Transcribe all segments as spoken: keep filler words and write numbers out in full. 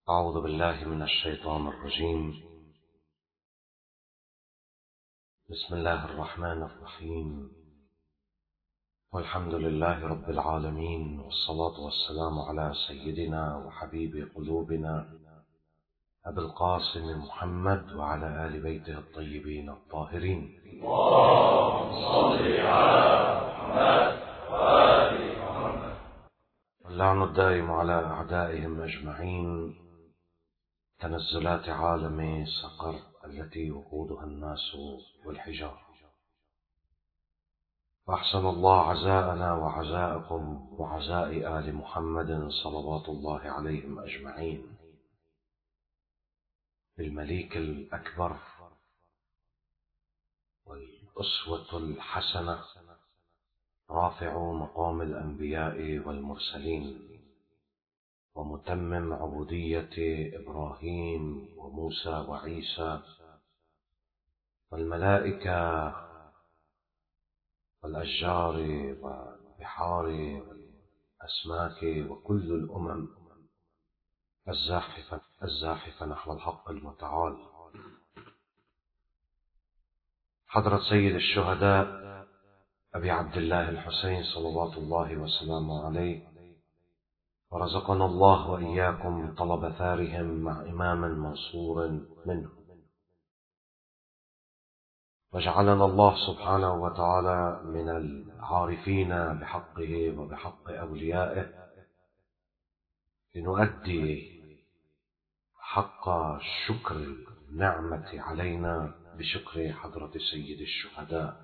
أعوذ بالله من الشيطان الرجيم. بسم الله الرحمن الرحيم، والحمد لله رب العالمين، والصلاة والسلام على سيدنا وحبيب قلوبنا أبي القاسم محمد وعلى آل بيته الطيبين الطاهرين. اللهم صل على محمد وآل محمد. اللعن الدائم على أعدائهم أجمعين. تنزلات عالم سقر التي وقودها الناس والحجار. وأحسن الله عزاءنا وعزاءكم وعزاء آل محمد صلوات الله عليهم أجمعين بالمليك الأكبر والأسوة الحسنة، رافع مقام الأنبياء والمرسلين، ومتمم عبودية إبراهيم وموسى وعيسى والملائكة والأشجار والبحار والأسماك وكل الأمم الزاحفة الزاحفة نحو الحق المتعال. حضرة سيد الشهداء أبي عبد الله الحسين صلوات الله وسلامه عليه، ورزقنا الله وإياكم طلب ثارهم مع إمام منصور منه، وجعلنا الله سبحانه وتعالى من العارفين بحقه وبحق أوليائه، لنؤدي حق شكر النعمة علينا بشكر حضرة سيد الشهداء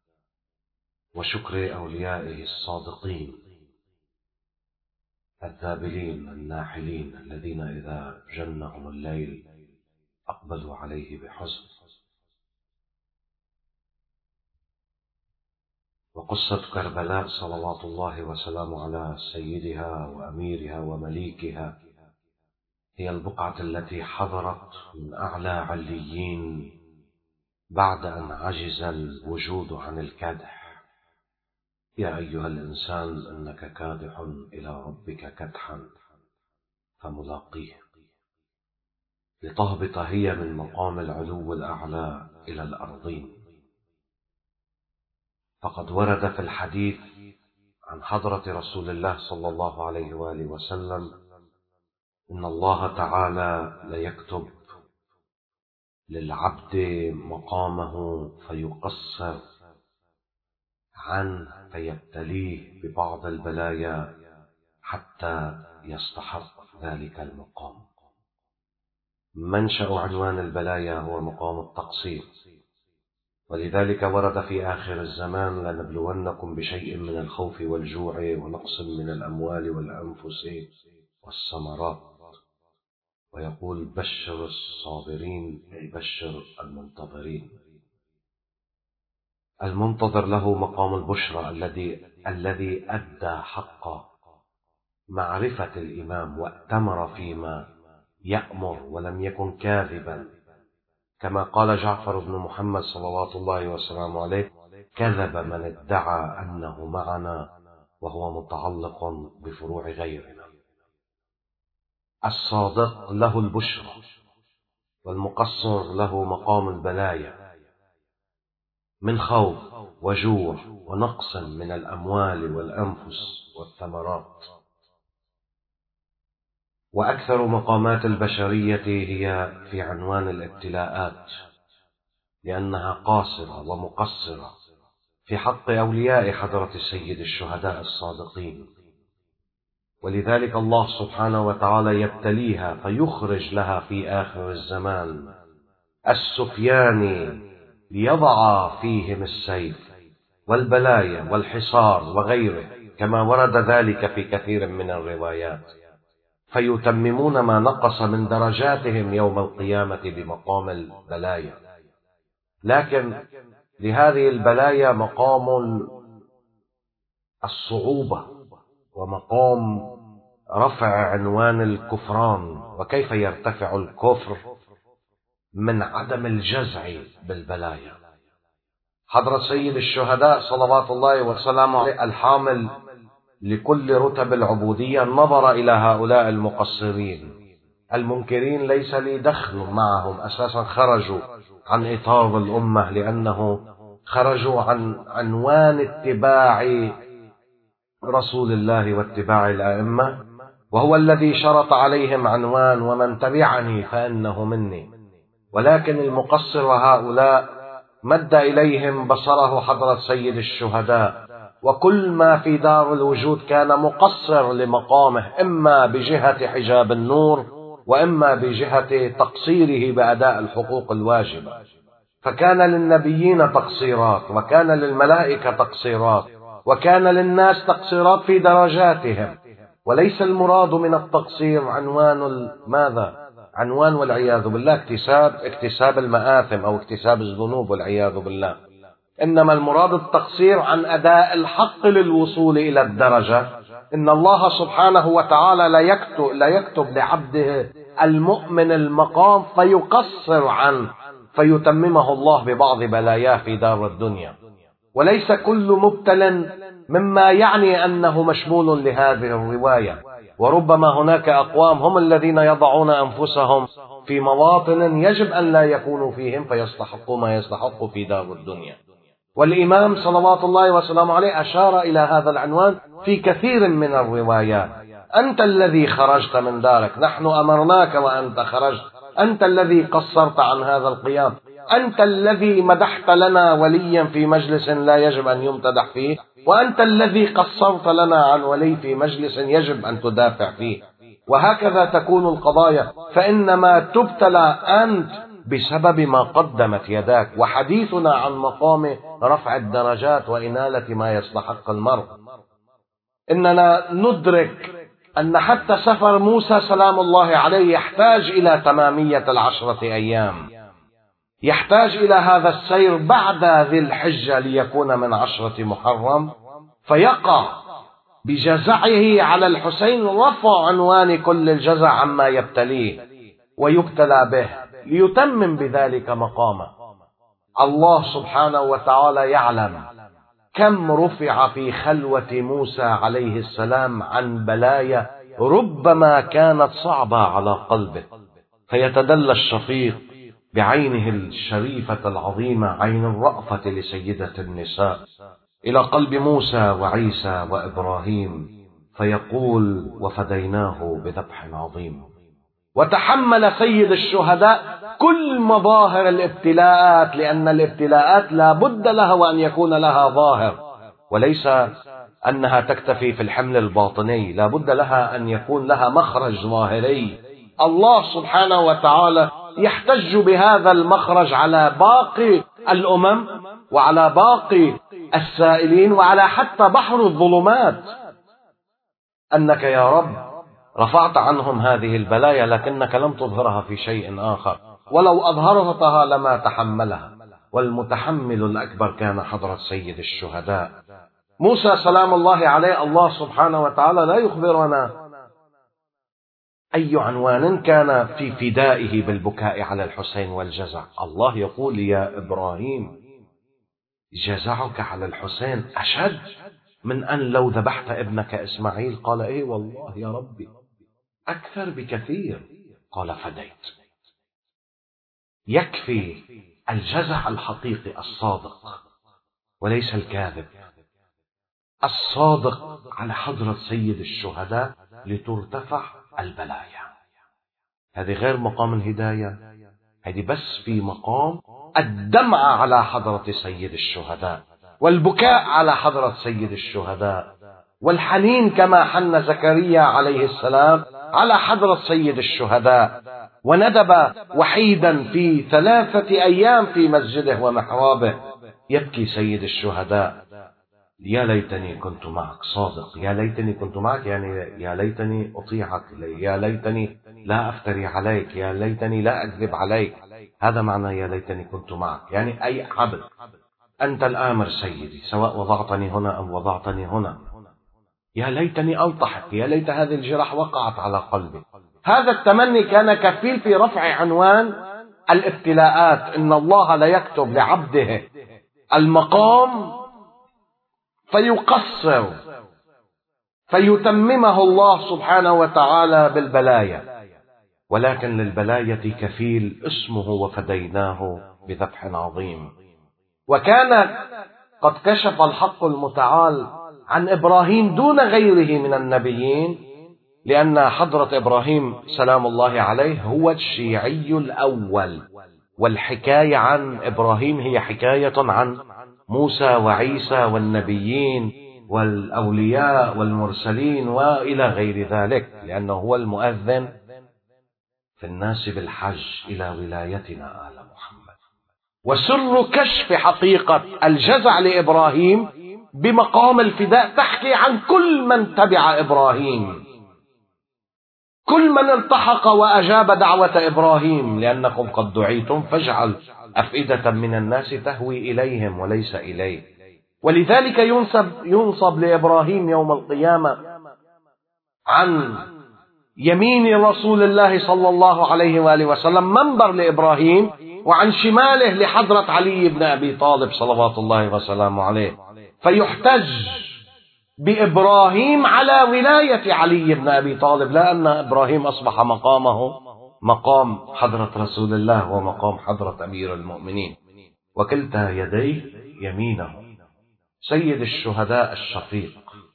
وشكر أوليائه الصادقين الذابلين الناحلين الذين إذا جنهم الليل أقبلوا عليه بحزن. وقصة كربلاء صلوات الله وسلامه على سيدها وأميرها ومليكها هي البقعة التي حضرت من أعلى عليين بعد أن عجز الوجود عن الكدح. يا أيها الإنسان إنك كادح إلى ربك كدحا فملاقيه، لتهبط هي من مقام العلو الأعلى إلى الأرضين. فقد ورد في الحديث عن حضرة رسول الله صلى الله عليه وآله وسلم إن الله تعالى ليكتب للعبد مقامه فيقصر عنه فيبتليه ببعض البلايا حتى يستحق ذلك المقام. منشأ عنوان البلايا هو مقام التقصير، ولذلك ورد في آخر الزمان لنبلونكم بشيء من الخوف والجوع ونقص من الأموال والأنفس والثمرات، ويقول بشر الصابرين أي بشر المنتظرين. المنتظر له مقام البشرى الذي الذي أدى حق معرفة الإمام وأتمر فيما يأمر ولم يكن كاذبا، كما قال جعفر بن محمد صلوات الله وسلامه عليه: كذب من ادعى أنه معنا وهو متعلق بفروع غيرنا. الصادق له البشرى، والمقصر له مقام البلايا من خوف وجوع ونقص من الأموال والأنفس والثمرات. وأكثر مقامات البشرية هي في عنوان الابتلاءات، لأنها قاصرة ومقصرة في حق أولياء حضرة سيد الشهداء الصادقين، ولذلك الله سبحانه وتعالى يبتليها فيخرج لها في آخر الزمان السفيان ليضع فيهم السيف والبلايا والحصار وغيره، كما ورد ذلك في كثير من الروايات، فيتممون ما نقص من درجاتهم يوم القيامة بمقام البلايا. لكن لهذه البلايا مقام الصعوبة ومقام رفع عنوان الكفران، وكيف يرتفع الكفر من عدم الجزع بالبلايا. حضرة سيد الشهداء صلوات الله وسلامه عليه الحامل لكل رتب العبودية نظر إلى هؤلاء المقصرين المنكرين ليس لي دخل معهم، أساسا خرجوا عن إطار الأمة لأنه خرجوا عن عنوان اتباع رسول الله واتباع الأئمة، وهو الذي شرط عليهم عنوان ومن تبعني فإنه مني. ولكن المقصر هؤلاء مد إليهم بصره حضرة سيد الشهداء، وكل ما في دار الوجود كان مقصر لمقامه، إما بجهة حجاب النور وإما بجهة تقصيره بأداء الحقوق الواجبة. فكان للنبيين تقصيرات، وكان للملائكة تقصيرات، وكان للناس تقصيرات في درجاتهم. وليس المراد من التقصير عنوان ماذا؟ عنوان والعياذ بالله اكتساب اكتساب المآثم أو اكتساب الذنوب والعياذ بالله. إنما المراد التقصير عن أداء الحق للوصول إلى الدرجة. إن الله سبحانه وتعالى لا يكتب, لا يكتب لعبده المؤمن المقام فيقصر عنه فيتممه الله ببعض بلاياه في دار الدنيا. وليس كل مبتل مما يعني أنه مشمول لهذه الرواية. وربما هناك أقوام هم الذين يضعون أنفسهم في مواطن يجب أن لا يكونوا فيهم فيستحقوا ما يستحق في دار الدنيا. والإمام صلوات الله وسلامه عليه أشار إلى هذا العنوان في كثير من الروايات. أنت الذي خرجت من دارك، نحن أمرناك وأنت خرجت، أنت الذي قصرت عن هذا القيام، أنت الذي مدحت لنا وليا في مجلس لا يجب أن يمتدح فيه، وأنت الذي قصرت لنا عن ولي في مجلس يجب أن تدافع فيه. وهكذا تكون القضايا، فإنما تبتلى أنت بسبب ما قدمت يداك. وحديثنا عن مقام رفع الدرجات وإنالة ما يستحق المرء، إننا ندرك أن حتى سفر موسى سلام الله عليه يحتاج إلى تمامية العشرة أيام، يحتاج إلى هذا السير بعد ذي الحجة ليكون من عشرة محرم، فيقع بجزعه على الحسين رفع عنوان كل الجزع عما يبتليه ويبتلى به ليتمم بذلك مقامه. الله سبحانه وتعالى يعلم كم رفع في خلوة موسى عليه السلام عن بلايا ربما كانت صعبة على قلبه، فيتدلى الشفيق بعينه الشريفة العظيمة عين الرأفة لسيدة النساء إلى قلب موسى وعيسى وإبراهيم فيقول وفديناه بذبح عظيم. وتحمل سيد الشهداء كل مظاهر الابتلاءات، لأن الابتلاءات لا بد لها وأن يكون لها ظاهر، وليس أنها تكتفي في الحمل الباطني، لا بد لها أن يكون لها مخرج ظاهري. الله سبحانه وتعالى يحتج بهذا المخرج على باقي الأمم وعلى باقي السائلين وعلى حتى بحر الظلمات، أنك يا رب رفعت عنهم هذه البلايا لكنك لم تظهرها في شيء آخر، ولو أظهرتها لما تحملها. والمتحمل الأكبر كان حضرة سيد الشهداء موسى سلام الله عليه. الله سبحانه وتعالى لا يخبرنا أي عنوان كان في فدائه بالبكاء على الحسين والجزع. الله يقول يا إبراهيم جزعك على الحسين أشد من أن لو ذبحت ابنك إسماعيل. قال إيه والله يا ربي أكثر بكثير. قال فديت. يكفي الجزع الحقيقي الصادق وليس الكاذب، الصادق على حضرة سيد الشهداء لترتفع البلايا. هذه غير مقام الهداية، هذه بس في مقام الدمعة على حضرة سيد الشهداء والبكاء على حضرة سيد الشهداء والحنين كما حن زكريا عليه السلام على حضرة سيد الشهداء، وندب وحيدا في ثلاثة أيام في مسجده ومحرابه يبكي سيد الشهداء يا ليتني كنت معك. صادق، يا ليتني كنت معك يعني يا ليتني أطيعك، يا ليتني لا أفتري عليك، يا ليتني لا أكذب عليك. هذا معنى يا ليتني كنت معك، يعني أي عبد أنت الآمر سيدي سواء وضعتني هنا أو وضعتني هنا، يا ليتني ألتحق، يا ليت هذه الجرح وقعت على قلبي. هذا التمني كان كفيل في رفع عنوان الابتلاءات. إن الله لا يكتب لعبده المقام فيقصر فيتممه الله سبحانه وتعالى بالبلايا. ولكن للبلاية كفيل اسمه وفديناه بذبح عظيم. وكان قد كشف الحق المتعال عن إبراهيم دون غيره من النبيين، لأن حضرة إبراهيم سلام الله عليه هو الشيعي الأول، والحكاية عن إبراهيم هي حكاية عن موسى وعيسى والنبيين والأولياء والمرسلين وإلى غير ذلك، لأنه هو المؤذن في الناس بالحج إلى ولايتنا آل محمد. وسر كشف حقيقة الجزع لإبراهيم بمقام الفداء تحكي عن كل من تبع إبراهيم، كل من التحق وأجاب دعوة إبراهيم، لأنكم قد دعيتم فاجعل أفئدة من الناس تهوي إليهم وليس إليه. ولذلك ينسب, ينصب لإبراهيم يوم القيامة عن يمين رسول الله صلى الله عليه وآله وسلم منبر لإبراهيم، وعن شماله لحضرة علي بن أبي طالب صلوات الله وسلامه عليه، فيحتج بإبراهيم على ولاية علي بن أبي طالب، لأن إبراهيم أصبح مقامه مقام حضرة رسول الله ومقام حضرة أمير المؤمنين، وكلتا يديه يمينه. سيد الشهداء الشفيق،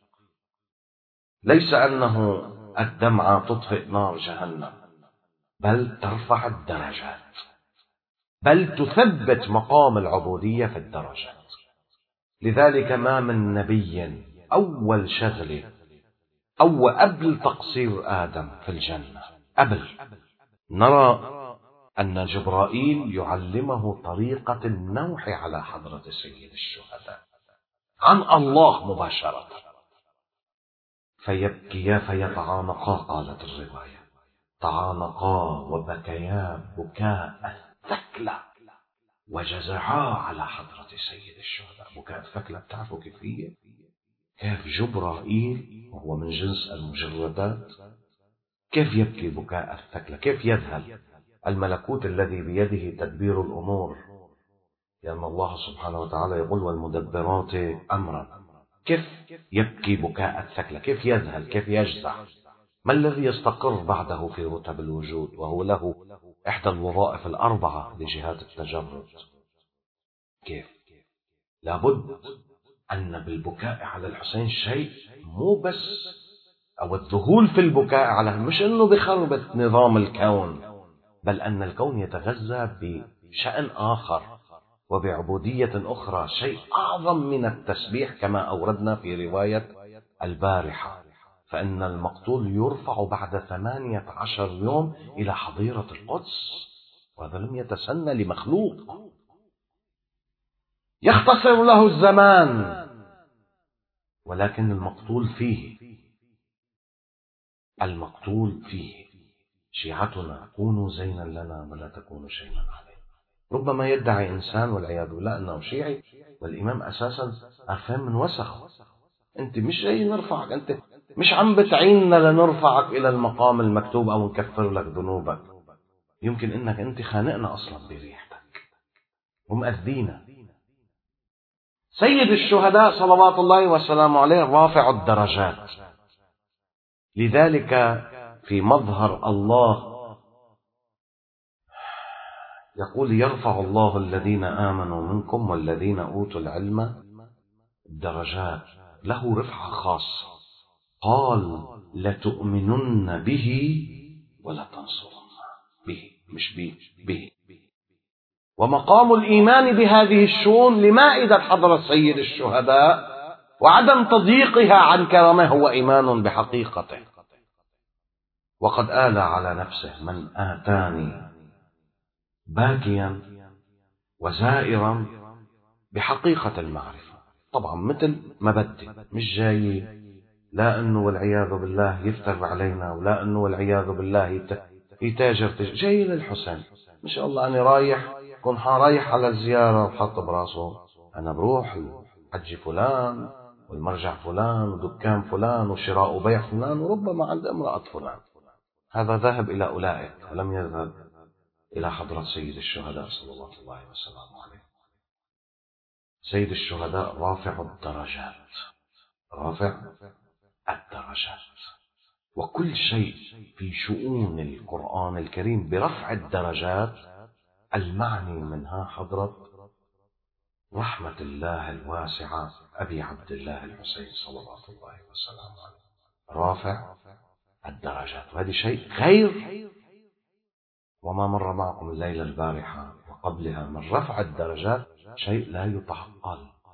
ليس أنه الدمعة تطفئ نار جهنم، بل ترفع الدرجات، بل تثبت مقام العبودية في الدرجات. لذلك ما من نبي أول شغله أو قبل تقصير آدم في الجنة قبل نرى أن جبرائيل يعلمه طريقة النوح على حضرة سيد الشهداء عن الله مباشرة، فيبكيا فيتعانقا، قالت الرواية تعانقا وبكيا بكاء الثكلى وجزعا على حضرة سيد الشهداء. بكاء الثكلى بتعرفوا كيف هي؟ كيف جبرائيل وهو من جنس المجردات كيف يبكي بكاء الثكلى، كيف يذهل الملكوت الذي بيده تدبير الأمور، لأن الله سبحانه وتعالى يقول والمدبرات أمرا. كيف يبكي بكاء الثكلى، كيف يذهل، كيف يجزع؟ ما الذي يستقر بعده في رتب الوجود وهو له إحدى الوظائف الأربعة لجهات التجرد؟ كيف؟ لابد أن بالبكاء على الحسين شيء مو بس أو الذهول في البكاء على، مش أنه بخربة نظام الكون، بل أن الكون يتغذى بشأن آخر وبعبودية أخرى، شيء أعظم من التسبيح كما أوردنا في رواية البارحة. فإن المقتول يرفع بعد ثمانية عشر يوم إلى حظيرة القدس، وهذا لم يتسنى لمخلوق، يختصر له الزمان، ولكن المقتول فيه المقتول فيه. شيعتنا كونوا زينا لنا ولا تكونوا شيئا علينا. ربما يدعي إنسان والعياذ بالله أنه شيعي والإمام أساسا أفهم من وسخ. أنت مش جاي نرفعك، أنت مش عم بتعيننا لنرفعك إلى المقام المكتوب أو نكفر لك ذنوبك. يمكن أنك أنت خانقنا أصلا بريحتك ومأذينا. سيد الشهداء صلوات الله وسلامه عليه رافع الدرجات، لذلك في مظهر الله يقول يرفع الله الذين آمنوا منكم والذين أوتوا العلم درجات، له رفعة خاصة. قال لتؤمنن به ولا تنصرن به، مش به به. ومقام الإيمان بهذه الشؤون لمائدة حضرة سيد الشهداء وعدم تضييقها عن كرمه هو إيمان بحقيقته. وقد آل على نفسه من آتاني باكيا وزائرا بحقيقة المعرفة. طبعا مثل ما بدي، مش جاي لا أنه والعياذ بالله يفتر علينا ولا أنه والعياذ بالله يتاجر، جاي للحسين ما شاء الله. أنا رايح كن رايح على الزيارة وحط براسه أنا بروح حج فلان والمرجع فلان ودكان فلان وشراء وبيع فلان وربما عند امرأة فلان. هذا ذهب إلى أولئك ولم يذهب إلى حضرة سيد الشهداء صلى الله عليه وسلم عليه. سيد الشهداء رافع الدرجات، رافع الدرجات. وكل شيء في شؤون القرآن الكريم برفع الدرجات المعني منها حضرة رحمة الله الواسعة أبي عبد الله الحسين صلوات الله وسلامه عليه، رافع الدرجات. وهذا شيء غير وما مر معكم الليلة البارحة وقبلها من رفع الدرجات شيء لا يتعقل.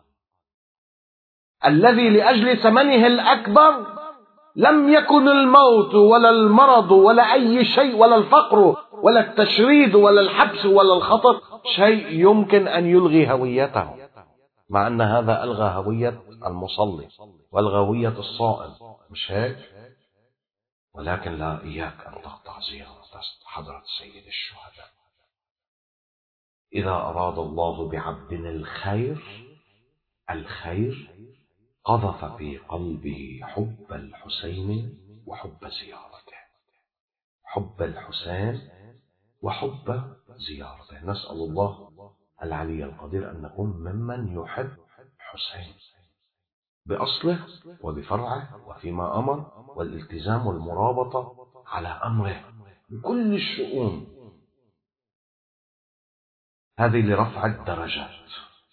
الذي لأجل ثمنه الأكبر لم يكن الموت ولا المرض ولا أي شيء ولا الفقر ولا التشريد ولا الحبس ولا الخطر شيء يمكن أن يلغي هويته، مع أن هذا ألغى هوية المصلي والغى هوية الصائم، مش هيك؟ ولكن لا، إياك أن تقطع زيارة حضرة سيد الشهداء. إذا أراد الله بعبد الخير الخير قذف في قلبه حب الحسين وحب زيارته، حب الحسين وحب زيارته. نسأل الله العلي القدير أن نكون ممن يحب حسين بأصله وبفرعه وفيما أمر، والالتزام والمرابطة على أمره بكل الشؤون. هذه لرفع الدرجات.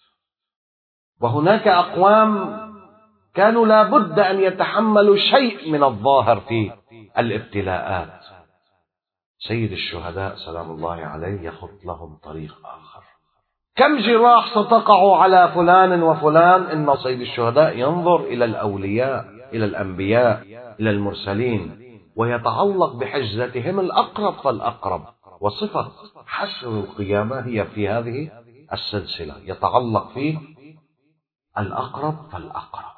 وهناك أقوام كانوا لابد أن يتحملوا شيء من الظاهر في الابتلاءات. سيد الشهداء سلام الله عليه يخط لهم طريق آخر. كم جراح ستقع على فلان وفلان، إن سيد الشهداء ينظر إلى الأولياء، إلى الأنبياء، إلى المرسلين، ويتعلق بحجزتهم الأقرب فالأقرب. وصفة حشر القيامة هي في هذه السلسلة، يتعلق فيه الأقرب فالأقرب،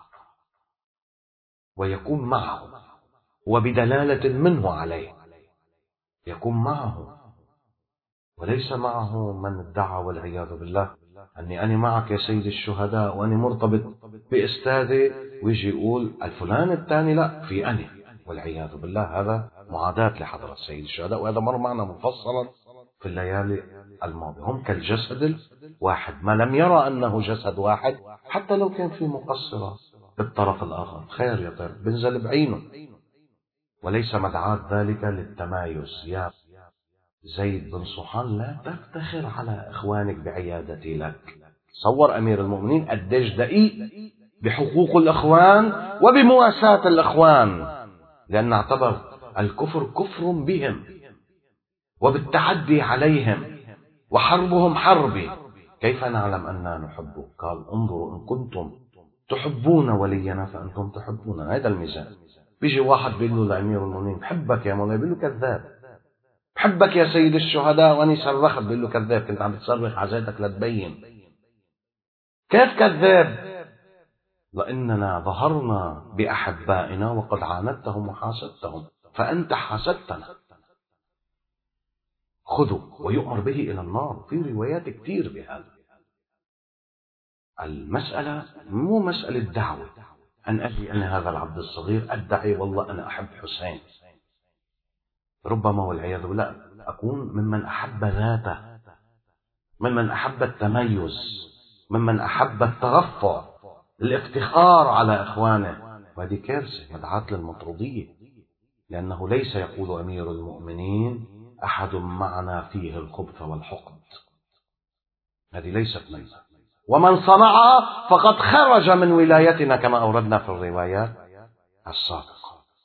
ويكون معه وبدلالة منه عليه، يكون معه وليس معه من ادعى والعياذ بالله أني أنا معك يا سيد الشهداء وأني مرتبط بأستاذي، ويجي يقول الفلان الثاني لا في أنا، والعياذ بالله. هذا معاداة لحضرة سيد الشهداء، وهذا مر معنا مفصلا في الليالي الماضية. هم كالجسد الواحد، ما لم يرى أنه جسد واحد حتى لو كان في مقصرة بالطرف الآخر، خير يا طيب بنزل بعينه، وليس مدعاة ذلك للتمايز. يا زيد بن صحان لا تفتخر على إخوانك بعيادتي لك. صور أمير المؤمنين قديش دقيق بحقوق الإخوان وبمواساة الإخوان، لأن اعتبر الكفر كفر بهم وبالتعدي عليهم وحربهم حربي. كيف نعلم أننا نحبه؟ قال انظروا إن كنتم تحبون ولينا فأنتم تحبون. هذا الميزان. بيجي واحد بيقول له لأمير المؤمنين بحبك يا مولاي، بيقول له كذاب. بحبك يا سيد الشهداء وأني صرخت، بيقول له كذاب، كنت عم بتصرخ عزيتك لتبين. كيف كذاب؟ لأننا ظهرنا بأحبائنا وقد عاندتهم وحاسدتهم، فأنت حاسدتنا. خذوا ويؤمر به إلى النار. في روايات كتير بهذا. المسألة مو مسألة دعوة أن أجي أنا هذا العبد الصغير أدعي والله أنا أحب حسين، ربما والعياذ بالله أكون ممن أحب ذاته، ممن أحب التميز، ممن أحب الترفع، الافتخار على إخوانه. وهذه كارثة مدعاة للمطردية، لأنه ليس يقول أمير المؤمنين أحد معنا فيه الخبث والحقد، هذه ليست منها. ومن صنعها فقد خرج من ولايتنا كما أوردنا في الروايات السابقة.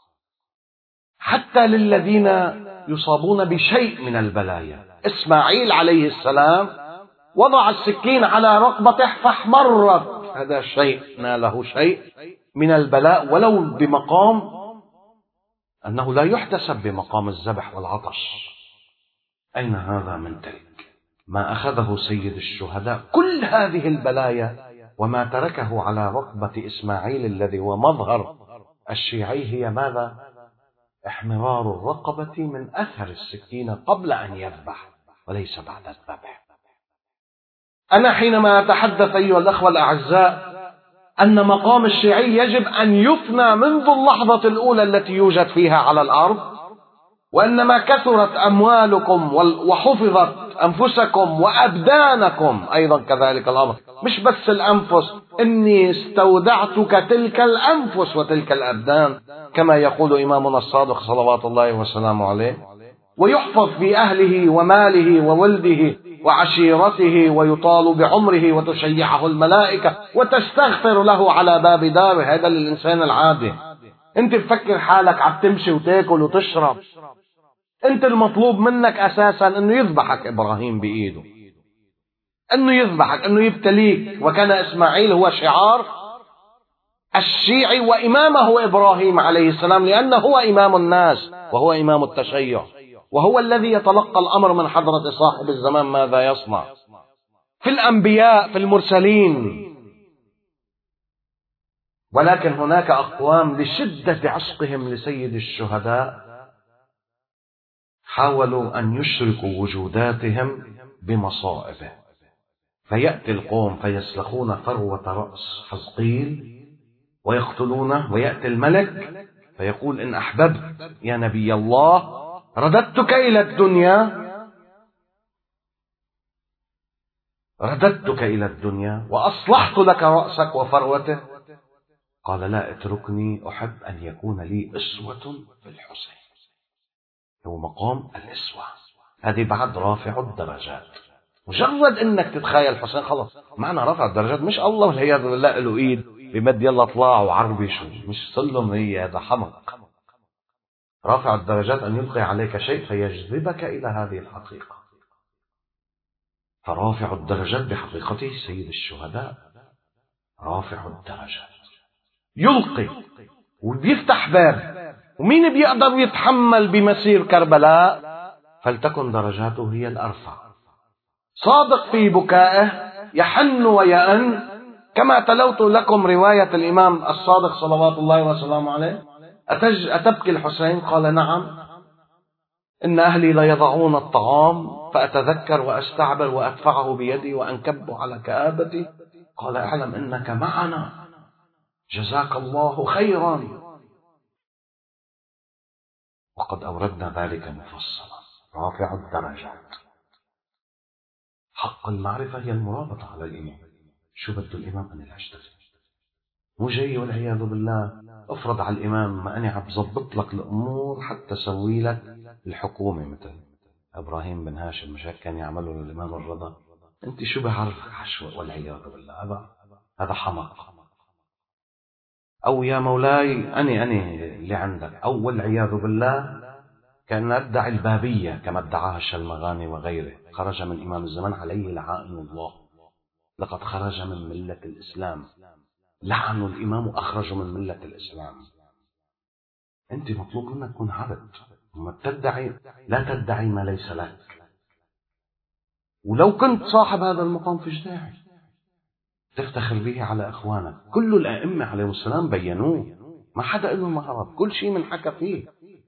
حتى للذين يصابون بشيء من البلايا، إسماعيل عليه السلام وضع السكين على رقبته فاحمرت، هذا الشيء ناله شيء من البلاء، ولو بمقام أنه لا يحتسب بمقام الذبح والعطش. أين هذا من تلك؟ ما أخذه سيد الشهداء كل هذه البلايا وما تركه على رقبة إسماعيل الذي هو مظهر الشيعي هي ماذا؟ احمرار الرقبة من أثر السكين قبل أن يذبح وليس بعد الذبح. أنا حينما أتحدث أيها الأخوة الأعزاء أن مقام الشيعي يجب أن يفنى منذ اللحظة الأولى التي يوجد فيها على الأرض، وإنما كثرت أموالكم وحفظت أنفسكم وأبدانكم أيضا كذلك الأمر. مش بس الأنفس، إني استودعتك تلك الأنفس وتلك الأبدان كما يقول إمامنا الصادق صلوات الله وسلامه عليه. ويحفظ في أهله وماله وولده وعشيرته، ويطال بعمره وتشيعه الملائكة وتستغفر له على باب داره. هذا للإنسان العادي. أنت بفكر حالك عم تمشي وتاكل وتشرب، أنت المطلوب منك أساسا أنه يذبحك إبراهيم بإيده، أنه يذبحك، أنه يبتليك. وكان إسماعيل هو شعار الشيعي وإمامه إبراهيم عليه السلام، لأنه هو إمام الناس وهو إمام التشيع، وهو الذي يتلقى الأمر من حضرة صاحب الزمان ماذا يصنع. في الأنبياء، في المرسلين. ولكن هناك أقوام لشدة عشقهم لسيد الشهداء حاولوا أن يشركوا وجوداتهم بمصائبه، فيأتي القوم فيسلخون فروة رأس حزقيل ويقتلونه، ويأتي الملك فيقول إن أحببت يا نبي الله رددتك إلى الدنيا، رددتك إلى الدنيا وأصلحت لك رأسك وفروته. قال لا، اتركني أحب أن يكون لي أسوة في الحسين. هو مقام الأسوة، هذه بعد رافع الدرجات. مجرد انك تتخيل حسين خلاص معنى رافع الدرجات. مش الله والعياذ بالله له ايد بمد يلا اطلع وعربي شو، مش سلم، هي هذا حمق. رافع الدرجات ان يلقي عليك شيء فيجذبك الى هذه الحقيقة. فرافع الدرجات بحقيقته سيد الشهداء رافع الدرجات، يلقي وبيفتح باب. ومين بيقدر يتحمل بمسير كربلاء؟ فلتكن درجاته هي الأرفع. صادق في بكائه، يحن ويأن، كما تلوت لكم رواية الإمام الصادق صلوات الله وسلامه عليه. أتج أتبكي الحسين؟ قال نعم، إن أهلي لا يضعون الطعام فأتذكر وأستعبر وأدفعه بيدي وأنكب على كآبتي. قال اعلم إنك معنا، جزاك الله خيرا. وقد أوردنا ذلك مفصلا. رافع الدرجات، حق المعرفة هي المرابطة على الإمام. شو بده الإمام أن الأشتغل؟ مو جاي والعياذ بالله افرض على الإمام ما أنا عم بظبط لك الأمور حتى سوي لك الحكومة، مثل إبراهيم بن هاشم مش هيك كان يعمله للإمام الرضا. أنت شو بعرفك عشوة والعياذ بالله؟ هذا هذا حمق. أو يا مولاي أني أني اللي عندك، أو والعياذ بالله كان ادعي البابية كما ادعاها الشلمغاني وغيره. خرج من إمام الزمان عليه لعائن الله، لقد خرج من ملة الإسلام، لعنوا الإمام وأخرجوا من ملة الإسلام. أنت مطلوب منك تكون عبد، وما تدعي لا تدعي ما ليس لك. ولو كنت صاحب هذا المقام فيش داعي تفتخر به على إخوانك. كل الأئمة عليهم السلام بينوه، ما حدا له مهرب، كل شيء من حكى فيه.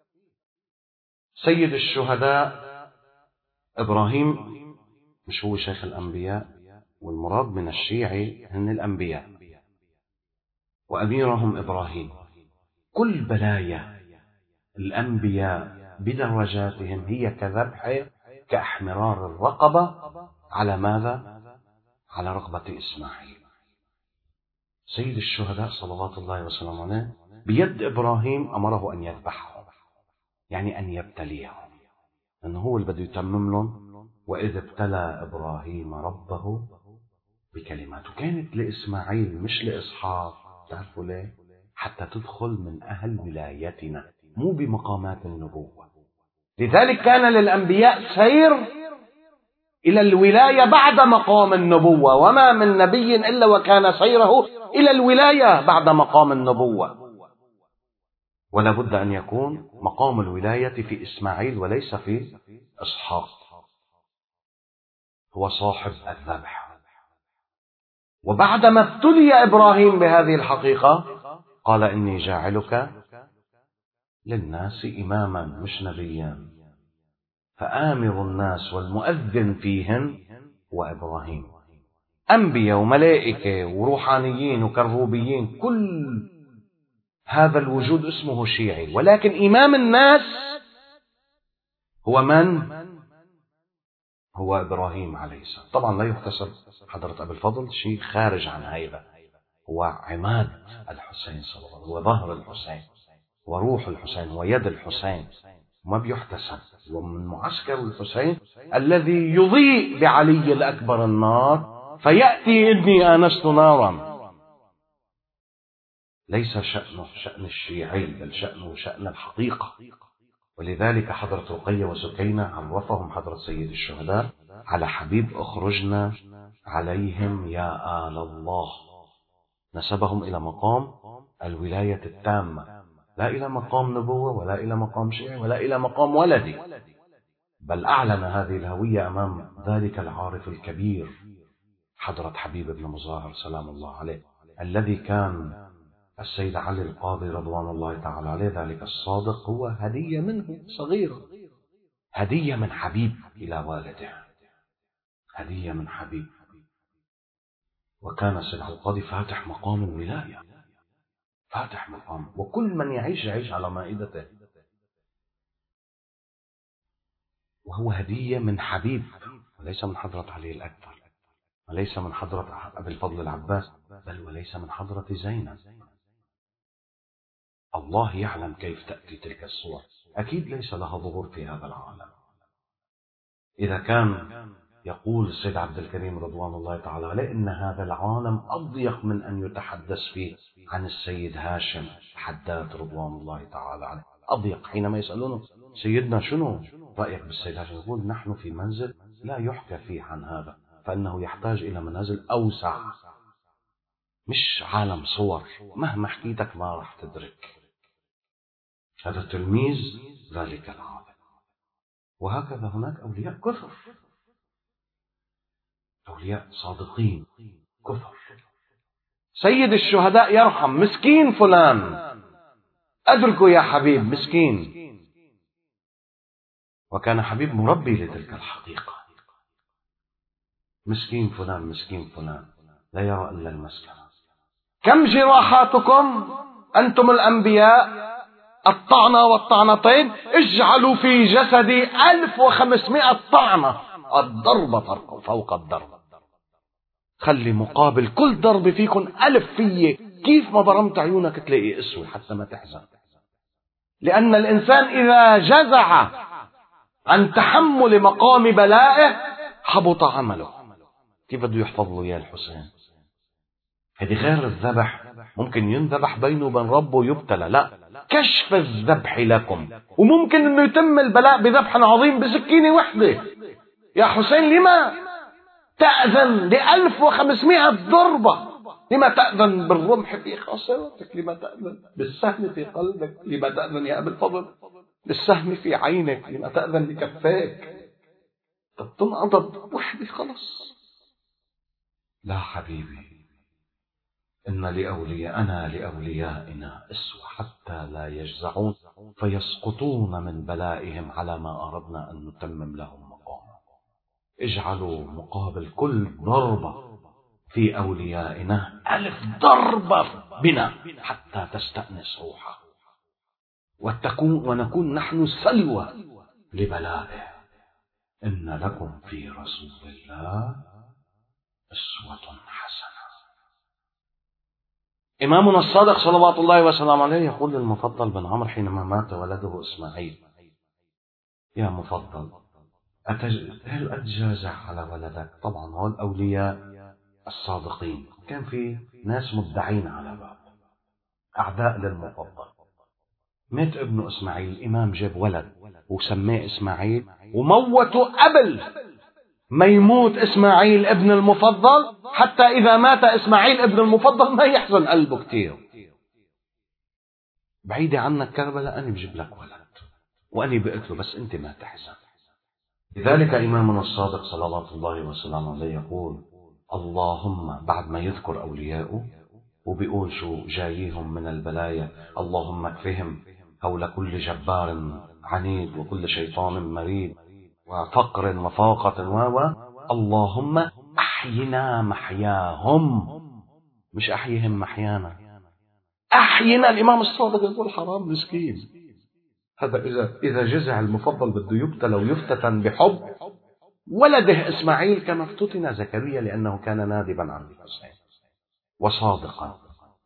سيد الشهداء إبراهيم مش هو شيخ الأنبياء؟ والمراد من الشيعي هن الأنبياء وأميرهم إبراهيم. كل بلايا الأنبياء بدرجاتهم هي كذبح كأحمرار الرقبة على ماذا؟ على رقبة إسماعيل. سيد الشهداء صلوات الله وسلامه عليه بيد إبراهيم أمره أن يذبحهم، يعني أن يبتليهم، أنه هو اللي بده يتمم لهم. وإذ ابتلى إبراهيم ربه بكلمات. وكانت لإسماعيل مش لإسحاق. تعرفوا ليه؟ حتى تدخل من أهل ولايتنا، مو بمقامات النبوة. لذلك كان للأنبياء سير إلى الولاية بعد مقام النبوة، وما من نبي إلا وكان سيره إلى الولاية بعد مقام النبوة. ولا بد أن يكون مقام الولاية في إسماعيل وليس في إسحاق. هو صاحب الذبح. وبعدما ابتلي إبراهيم بهذه الحقيقة قال إني جاعلك للناس إماما مش نبيا، فآمر الناس والمؤذن فيهم هو إبراهيم. أنبياء وملائكة وروحانيين وكروبيين، كل هذا الوجود اسمه شيعي، ولكن إمام الناس هو من؟ هو إبراهيم عليه السلام. طبعا لا يحتسب حضرة أبي الفضل شيء خارج عن هيبة. هو عماد الحسين صلى الله عليه وسلم، هو ظهر الحسين وروح الحسين ويد الحسين، ما بيحتسب. ومن معسكر الحسين الذي يضيء بعلي الأكبر النار فيأتي إني آنست نارا. ليس شأنه شأن الشيعي، بل شأنه شأن الحقيقة. ولذلك حضرة رقية وسكينة عرفهم حضرة سيد الشهداء على حبيب أخرجنا عليهم يا آل الله، نسبهم إلى مقام الولاية التامة، لا إلى مقام نبوة ولا إلى مقام شيعي ولا إلى مقام ولدي، بل أعلن هذه الهوية أمام ذلك العارف الكبير حضرة حبيب بن مظاهر سلام الله عليه، الذي كان السيد علي القاضي رضوان الله تعالى عليه ذلك الصادق هو هدية منه صغيرة، هدية من حبيب إلى والده، هدية من حبيب. وكان السيد علي القاضي فاتح مقام الولاية، فاتح مقام، وكل من يعيش يعيش على مائدته، وهو هدية من حبيب، وليس من حضرة علي الأكبر، وليس من حضرة أبي الفضل العباس، بل وليس من حضرة زينب. الله يعلم كيف تأتي تلك الصور، أكيد ليس لها ظهور في هذا العالم. إذا كان يقول السيد عبد الكريم رضوان الله تعالى عليه إن هذا العالم أضيق من أن يتحدث فيه عن السيد هاشم حداد رضوان الله تعالى عليه، أضيق. حينما يسألونه سيدنا شنو رأيك بالسيد هاشم، يقول نحن في منزل لا يحكى فيه عن هذا، فإنه يحتاج إلى منازل أوسع، مش عالم صور، مهما حكيتك ما راح تدرك. هذا تلميذ ذلك العالم. وهكذا هناك أولياء كثر، أولياء صادقين كثر. سيد الشهداء يرحم مسكين فلان، أدركوا يا حبيب مسكين. وكان حبيب مربي لتلك الحقيقة، مسكين فلان مسكين فلان لا يرى إلا المسكنة. كم جراحاتكم أنتم الأنبياء، الطعنة والطعنتين، اجعلوا في جسدي ألف وخمسمائة طعنة، الضربة فوق الضربة، خلي مقابل كل ضربة فيكم ألف فيه، كيف ما برمت عيونك تلاقي أسود حتى ما تحزن. لأن الإنسان إذا جزع عن تحمل مقام بلائه حبط عمله. كيف بده يحفظ له يا الحسين؟ هذه غير الذبح، ممكن ينذبح بينه وبين ربه يبتلى، لا، كشف الذبح لكم، وممكن انه يتم البلاء بذبح عظيم بسكينة وحدة. يا حسين لما تأذن لألف وخمسمائة ضربة؟ لما تأذن بالرمح في خاصرتك؟ لما تأذن بالسهم في قلبك؟ لما تأذن يا أبي الفضل بالسهم في عينك؟ لما تأذن بكفاك؟ طب تنقض وحدة خلص. لا حبيبي، إن لأولياء أنا لأوليائنا أسوة حتى لا يجزعون فيسقطون من بلائهم على ما أردنا أن نتمم لهم مقامه. اجعلوا مقابل كل ضربة في أوليائنا ألف ضربة بنا حتى تستأنس روحه، وتكون ونكون نحن سلوى لبلائه. إن لكم في رسول الله أسوة حسنة. إمامنا الصادق صلوات الله وسلامه عليه يقول للمفضل بن عمرو حينما مات ولده إسماعيل: يا مفضل، هل أتجازع على ولدك؟ طبعا هو الأولياء الصادقين، كان في ناس مدعين على باب أعداء للمفضل. مات ابن إسماعيل، الإمام جاب ولد وسماه إسماعيل، وموتوا قبل ما يموت إسماعيل ابن المفضل، حتى إذا مات إسماعيل ابن المفضل ما يحزن قلبه كتير. بعيدة عنك كربلاء، أنا بجيب لك ولد وأني بقتله، بس أنت ما تحزن. لذلك إمامنا الصادق صلوات الله وسلامه عليه يقول: اللهم، بعد ما يذكر أولياءه وبيقول شو جاييهم من البلايا، اللهم اكفهم هول كل جبار عنيد وكل شيطان مريد وفقر وفاقة و اللهم أحينا محياهم، مش أحيهم محيانا، أحينا. الإمام الصادق يقول حرام مسكين، هذا إذا إذا جزع المفضل بده يبتلى ويفتتن بحب ولده إسماعيل كما افتتن زكريا، لأنه كان نادبا عن الحسين وصادقا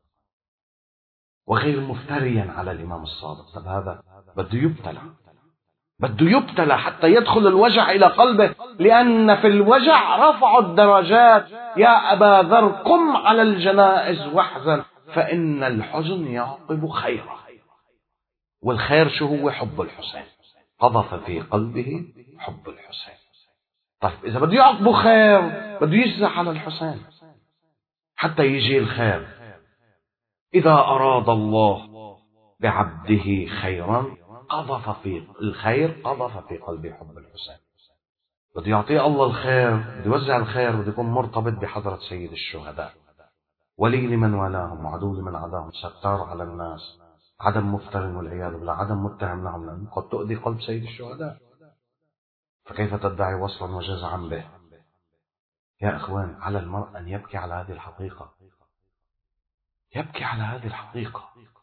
وغير مفتريا على الإمام الصادق. طب هذا بده يبتلى، بده يبتلى حتى يدخل الوجع إلى قلبه، لأن في الوجع رفع الدرجات. يا أبا ذر قم على الجنائز واحزن فإن الحزن يعقب خيرا. والخير شو هو؟ حب الحسين. قذف في قلبه حب الحسين. طيب إذا بده يعقبه خير بده يجزع على الحسين حتى يجي الخير. إذا أراد الله بعبده خيرا قذف في الخير، قذف في قلبه حب الحسين. بده يعطيه الله الخير، بده يوزع الخير، بده يكون مرتبط بحضرة سيد الشهداء، ولي لمن والاهم وعدو لمن عداهم، ستار على الناس، عدم مفتر والعياذ بالله، عدم متهم لهم، لأنه قد تؤذي قلب سيد الشهداء، فكيف تدعي وصلا وجزعا به؟ يا إخوان، على المرء أن يبكي على هذه الحقيقة، يبكي على هذه الحقيقة.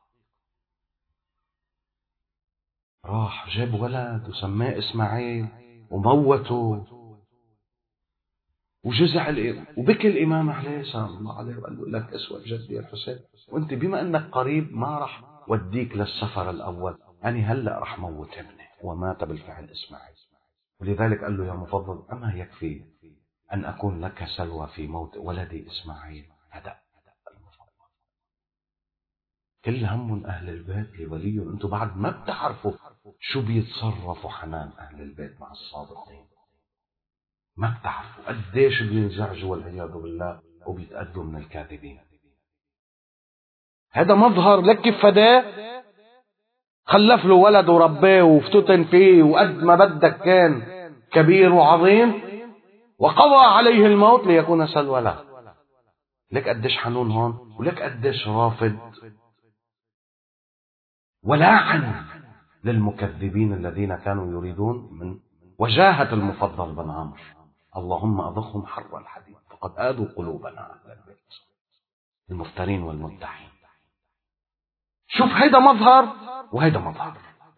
راح جاب ولد وسماه إسماعيل وموته وجزع الإمام وبكي الإمام عليه سلام الله عليه وقال له لك أسوأ جدي الحسين، وأنت بما أنك قريب ما راح وديك للسفر الأول، أنا هلأ راح موت ابني. ومات بالفعل إسماعيل. ولذلك قال له يا مفضل أما يكفي أن أكون لك سلوى في موت ولدي إسماعيل؟ هدأ المفضل. كل هم أهل البيت لولي، أنتم بعد ما بتعرفوا شو بيتصرفوا حنان أهل البيت مع الصادقين، ما بتعرفوا قديش بينزعجوا والعياذ بالله وبيتأذوا من الكاذبين. هذا مظهر لك كيف فداه، خلف له ولد ورباه وافتتن فيه وقد ما بدك كان كبير وعظيم، وقضى عليه الموت ليكون سلوى له. لك قديش حنون هون، ولك قديش رافض ولاعن للمكذبين الذين كانوا يريدون من وجاهة المفضل بن عمرو. اللهم أضخهم حر الحديد فقد آذوا قلوبنا أهل البيت، المفترين والمدعين. شوف هيدا مظهر وهيدا مظهر.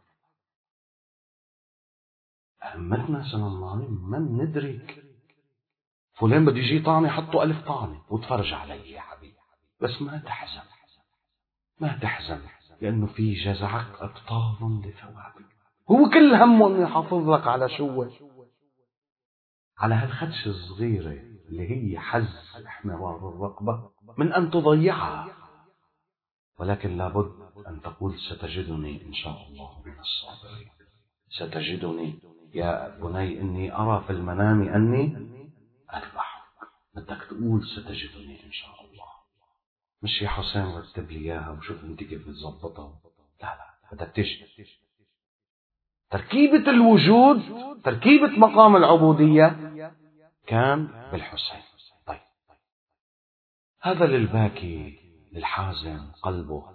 أهمتنا سنة الله ما ندرك فلان بده يجي طعنة حطوا ألف طعنة وتفرج علي يا حبيبي، بس ما تحزن، ما تحزن، لأنه في جزعك أبطال لثوابك. هو كل همه أنه يحافظ لك على شو؟ على هالخدشة الصغيرة اللي هي حز احمرار الرقبة من أن تضيعها. ولكن لابد أن تقول ستجدني إن شاء الله من الصابرين. ستجدني يا بني إني أرى في المنام أني أذبحك. بدك تقول ستجدني إن شاء الله، مش يا حسين رتب لي إياها وشوف أنت كيف بتظبطها. لا لا، بدك تجي تركيبة الوجود، تركيبة مقام العبودية كان بالحسين. طيب هذا للباكي للحازن قلبه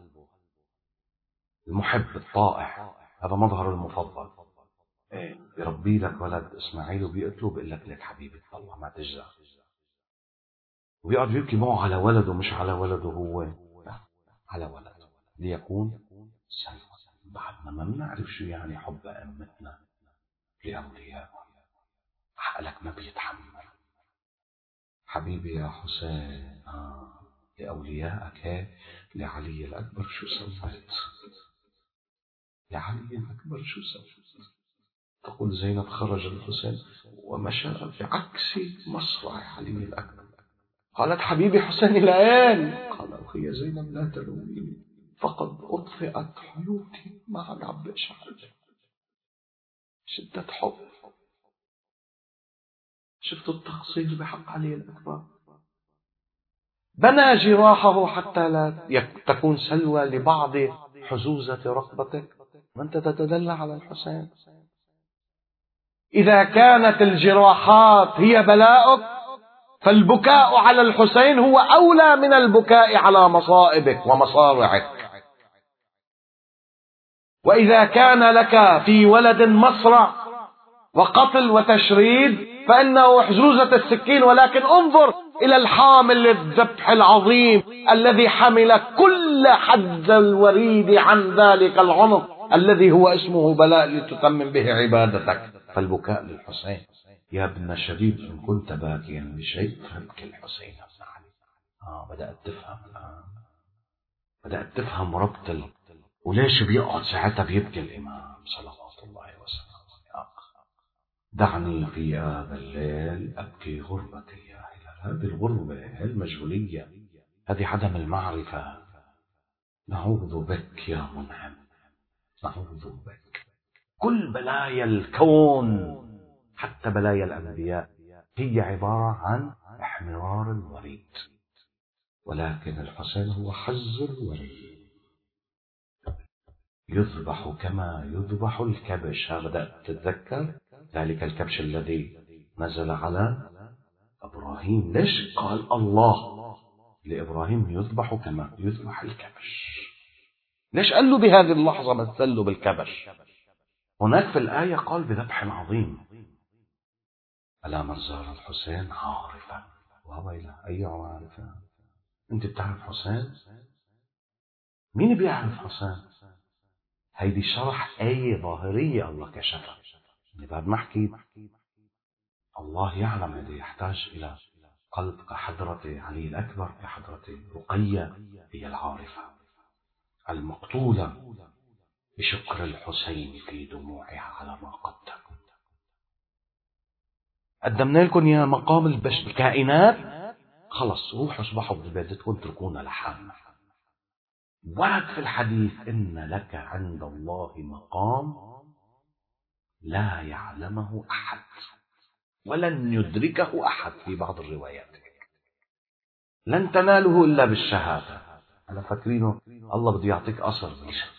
المحب الطائع، هذا مظهر المفضل. إيه بيربي لك ولد إسماعيل وبيقتله بيقول لك لك حبيبي الله ما تجزع، وبيقعد يبكي معه على ولده مش على ولده هو، لا على ولده ليكون سلوى. بعدنا ما بنعرف شو يعني حب أمتنا لأولياء، عقلك ما بيتحمل. حبيبي يا حسين آه. لأوليائك هيك، لعلي الأكبر شو سويت؟ لعلي الأكبر شو سويت؟ تقول زينب خرج الحسين ومشى بعكس مصرع علي الأكبر. قالت حبيبي حسين إلى أين؟ قال أخي زينب لا تلوميني فقد أطفئت حيوتي مع العب شعر. شدة حب. شفتوا التقصير بحق علي الأكبر؟ بنى جراحه حتى لا تكون سلوى لبعض حزوزة رقبتك، وأنت تتدلع على الحسين. إذا كانت الجراحات هي بلاؤك فالبكاء على الحسين هو أولى من البكاء على مصائبك ومصارعك. وإذا كان لك في ولد مصرع وقتل وتشريد فإنه حزوزة السكين، ولكن انظر إلى الحامل للذبح العظيم الذي حمل كل حد الوريد عن ذلك العنق الذي هو اسمه بلاء لتتمم به عبادتك. فالبكاء للحسين. يا ابن شبيب إن كنت باكيا بشيء فابكي الحسين بن علي. آه بدأت تفهم الآن، بدأت تفهم ربط ال... وليش بيقعد ساعتها بيبكي الإمام صلوات الله وسلامه. يا أخ دعني في هذا الليل أبكي غربتي يا هلال. هذه الغربة، المجهولية، هذه عدم المعرفة. نعوذ بك يا منعم، نعوذ بك. كل بلايا الكون حتى بلايا الأنبياء هي عبارة عن احمرار الوريد، ولكن الحسين هو حز الوريد، يذبح كما يذبح الكبش. بدأت تتذكر ذلك الكبش الذي نزل على إبراهيم. ليش قال الله لإبراهيم يذبح كما يذبح الكبش؟ ليش قال له بهذه اللحظة مثل له بالكبش؟ هناك في الآية قال بذبح عظيم. ألا من زار الحسين عارفا وويله. أي عارفا؟ أنت بتعرف حسين؟ مين بيعرف حسين؟ هيدي شرح آية ظاهرية الله كشفها. بعد ما حكيت الله يعلم هذا يحتاج إلى قلب كحضرة علي الأكبر، كحضرة رقية، هي العارفة المقتولة بشكر الحسين في دموعها على ما قدم. قدمنا لكم يا مقام البشر الكائنات، خلص روحوا اصبحوا بعبادتكم اتركونا لحالنا. ورد في الحديث إن لك عند الله مقام لا يعلمه أحد ولن يدركه أحد. في بعض الروايات لن تناله إلا بالشهادة. أنا فاكرينه الله بده يعطيك أصر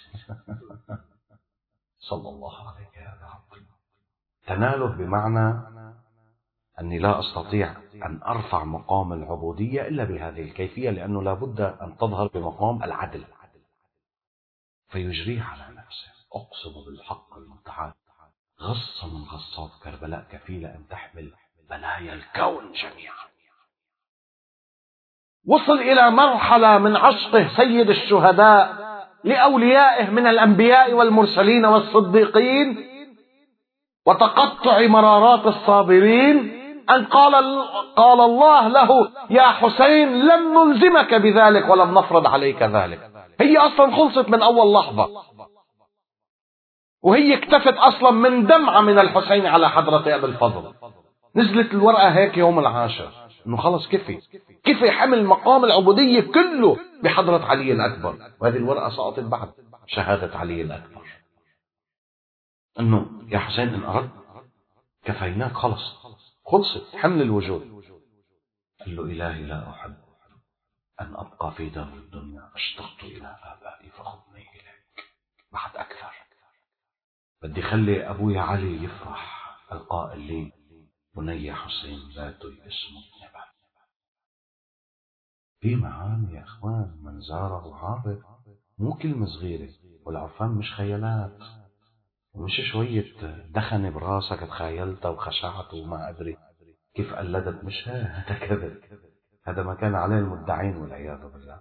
صلى الله عليه وسلم. تناله بمعنى أني لا أستطيع أن أرفع مقام العبودية إلا بهذه الكيفية، لأنه لابد أن تظهر بمقام العدل فيجريه على نفسه. أقسم بالحق المتعال غصة من غصات كربلاء كفيلة أن تحمل بلايا الكون جميعا. وصل إلى مرحلة من عشقه سيد الشهداء لأوليائه من الأنبياء والمرسلين والصديقين وتقطع مرارات الصابرين أن قال, قال الله له يا حسين لم نلزمك بذلك ولم نفرض عليك ذلك. هي أصلا خلصت من أول لحظة، وهي اكتفت أصلا من دمعة من الحسين على حضرة أبي الفضل. نزلت الورقة هيك يوم العاشر إنه خلص كفي كفي حمل مقام العبودية كله بحضرة علي الأكبر. وهذه الورقة سقطت بعد شهادة علي الأكبر إنه يا حسين إن أردت كفيناك، خلص خلصت حمل الوجود. قال له إلهي لا أحب أن أبقى في دار الدنيا، اشتقت إلى آبائي فخذني إليك. بعد أكثر بدي خلي أبوي علي يفرح. القائل لي بني حسين لا تيأس مذنبا. في معاني يا إخوان، من زاره عارف، مو كلمة صغيرة. والعرفان مش خيالات، ومش شوية دخن براسك تخيلتها وخشعت وما أدري كيف قلدت. مش هذا كذب، هذا ما كان عليه المدعين والعياذ بالله.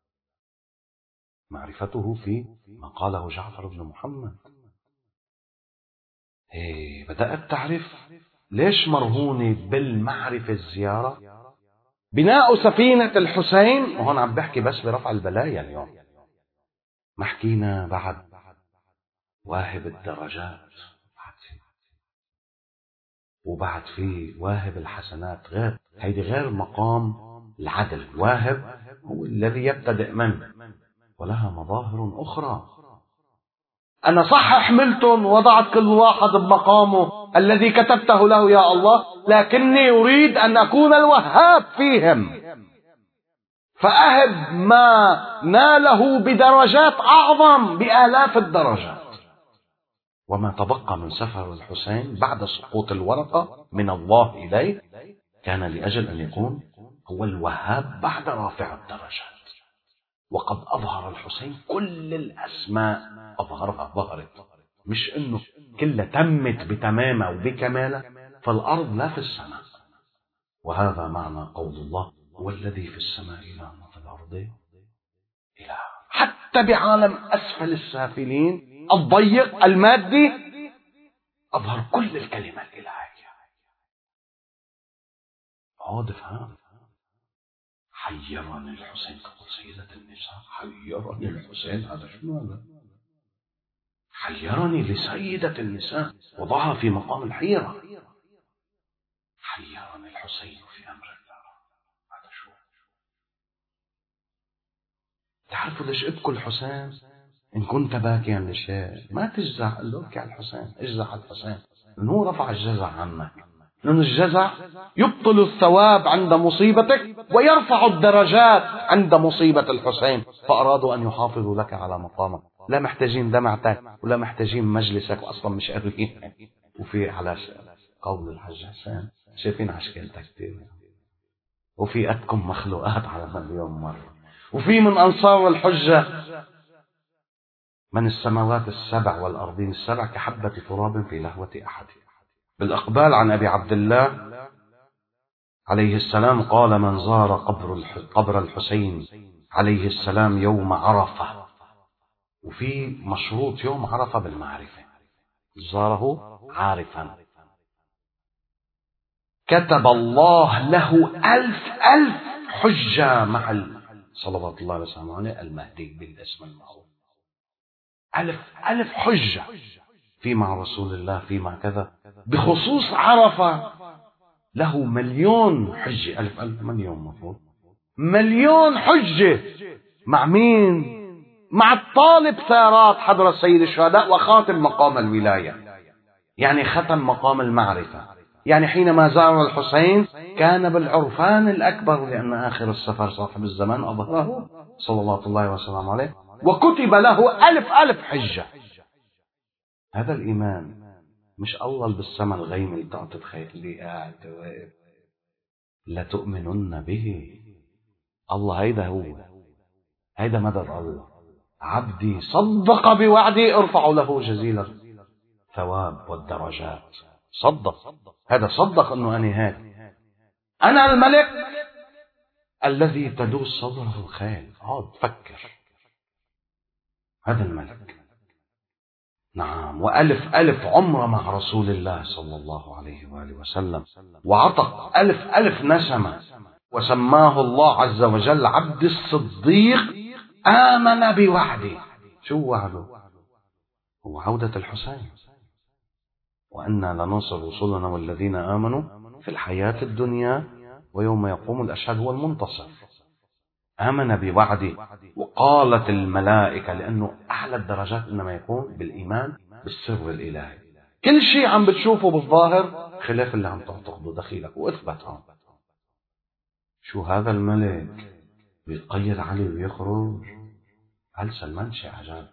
معرفته في ما قاله جعفر بن محمد. إيه بدأت تعرف ليش مرهونة بالمعرفة الزيارة. بناء سفينة الحسين، وهون عم بحكي بس برفع البلايا اليوم، ما حكينا بعد واهب الدرجات، وبعد فيه واهب الحسنات. غير هيدي غير مقام العدل. واهب هو الذي يبتدئ منه، ولها مظاهر أخرى. أنا صح حملتم وضعت كل واحد بمقامه الذي كتبته له يا الله، لكني أريد أن أكون الوهاب فيهم، فأهب ما ناله بدرجات أعظم بآلاف الدرجات. وما تبقى من سفر الحسين بعد سقوط الورقة من الله إليه كان لأجل أن يكون هو الوهاب بعد رافع الدرجات. وقد أظهر الحسين كل الأسماء، أظهرها ظهرت، مش إنه كلها تمت بتمامها وبكمالها في الأرض لا في السماء. وهذا معنى قول الله هو الذي في السماء إله وفي الأرض إله. حتى بعالم أسفل السافلين الضيق المادي، أظهر كل الكلمة الإلهية. عود فهم. حيرني الحسين، تقول سيدة النساء حيرني الحسين، هذا شنو هذا؟ حيرني لسيدة النساء، وضعها في مقام الحيرة. حيرني الحسين في أمر الله، هذا شو؟ تعرفوا ليش ابكوا الحسين؟ إن كنت باكيا لشيء ما تجزع، قال له ابكي على الحسين، اجزع على الحسين، لأنه هو رفع الجزع عنك. لأن الجزع يبطل الثواب عند مصيبتك ويرفع الدرجات عند مصيبة الحسين، فأرادوا أن يحافظوا لك على مقامك. لا محتاجين دمعتك ولا محتاجين مجلسك، وأصلا مش قادرين. وفي على قول الحج حسين شايفين عشكلتك كتير، وفي قدكم مخلوقات على مليون مرة، وفي من أنصار الحجة من السماوات السبع والأرضين السبع كحبة تراب في لهوة أحد. بالإقبال عن أبي عبد الله عليه السلام قال: من زار قبر قبر الحسين عليه السلام يوم عرفة، وفي مشروط يوم عرفة بالمعرفة، زاره عارفا، كتب الله له ألف ألف حجة مع صلوات الله وسلامه عليه المهدي بالاسم المعروف. ألف ألف حجة في مع رسول الله، في مع كذا. بخصوص عرفة له مليون حجة، ألف ألف مليون مفروض مليون حجة. مع مين؟ مع الطالب ثارات حضرة سيد الشهداء وخاتم مقام الولاية، يعني ختم مقام المعرفة. يعني حينما زار الحسين كان بالعرفان الأكبر، لأن آخر السفر صاحب الزمان أظهره صلى الله وسلم عليه، وكتب له ألف ألف حجة. هذا الإيمان مش الله بالسما الغيم اللي تعطي تخيل لي قاعد واقف. لا تؤمنن به، الله هيدا هو، هيدا مدد الله. عبدي صدق بوعدي ارفع له جزيل الثواب والدرجات. صدق، هذا صدق انه انا هيك، انا الملك الذي تدوس صدره الخيل. اقعد فكر، هذا الملك. نعم، وألف ألف عمره مع رسول الله صلى الله عليه وآله وسلم، وعتق ألف ألف نسمة، وسماه الله عز وجل عبد الصديق آمن بوعده. شو وعده؟ هو عودة الحسين، وأنا لننصر رسلنا والذين آمنوا في الحياة الدنيا ويوم يقوم الأشهاد. هو المنتصر، آمن بوعده. وقالت الملائكة، لأنه أعلى الدرجات إنما يكون بالإيمان بالسر الإلهي. كل شيء عم بتشوفه بالظاهر خلاف اللي عم تعتقده دخيلك، وإثبتها. شو هذا الملك بيقيد علي ويخرج؟ هل سلمان شيء عجب؟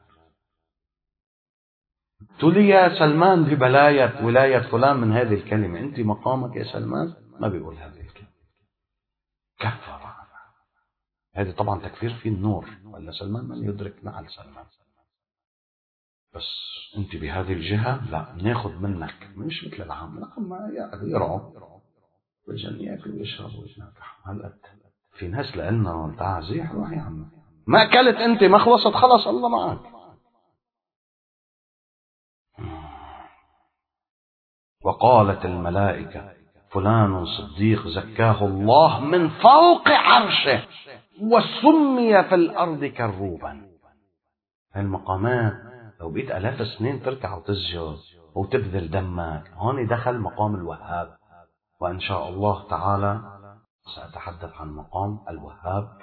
تقولي يا سلمان ببلاية ولاية فلان من هذه الكلمة، أنت مقامك يا سلمان ما بيقول هذه الكلمة، كفر. هذا طبعا تكفير في النور، ولا سلمان من يدرك نعل سلمان. بس أنت بهذه الجهة لا، ناخذ منك مش مثل العام. لا، ما يرعوا والجن ياكل ويشرب ويتناكح. هلا في ناس لنا تعزيح، روح يا عم، ما أكلت أنت ما خلصت، خلص الله معك. وقالت الملائكة فلان صديق زكاه الله من فوق عرشه وسمي في الأرض كروبا. هالمقامات لو بقيت ألاف سنين تركع وتسجد وتبذل دمك، هون دخل مقام الوهاب. وإن شاء الله تعالى سأتحدث عن مقام الوهاب